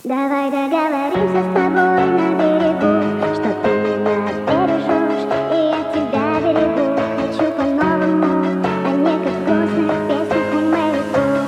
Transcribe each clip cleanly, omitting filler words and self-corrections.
Давай договоримся с тобой на берегу, что ты меня бережешь, и я тебя берегу. Хочу по-новому, а не как в грустных песнях у Мэрику.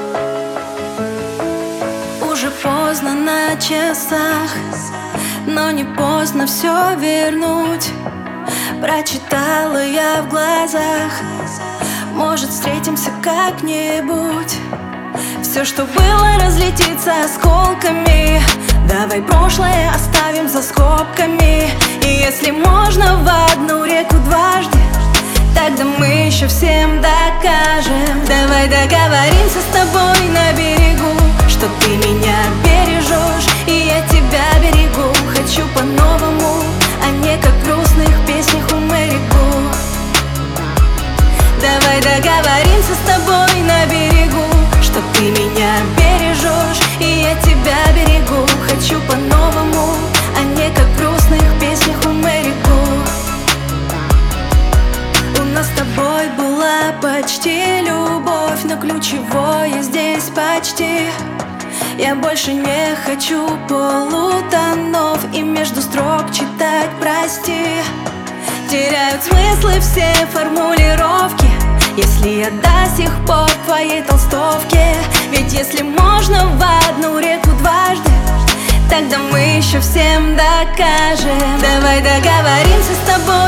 Уже поздно на часах, но не поздно все вернуть. Прочитала я в глазах, может, встретимся как-нибудь. Все, что было, разлетится осколками. Давай прошлое оставим за скобками. И если можно в одну реку дважды, тогда мы еще всем докажем. Давай договоримся с тобой на берегу, что ты меня бережешь, и я тебя берегу. Хочу по-новому, а не как в грустных песнях у Мэрику. Давай договоримся с тобой на берегу, что ты меня бережешь, и я тебя берегу. Хочу по-новому, а не как в грустных песнях у Мэрику. У нас с тобой была почти любовь, но ключевое здесь почти. Я больше не хочу полутонов и между строк читать «прости». Теряют смыслы все формулировки, если я до сих пор в твоей толстовке. Ведь если можно в одну реку дважды, тогда мы еще всем докажем. Давай договоримся с тобой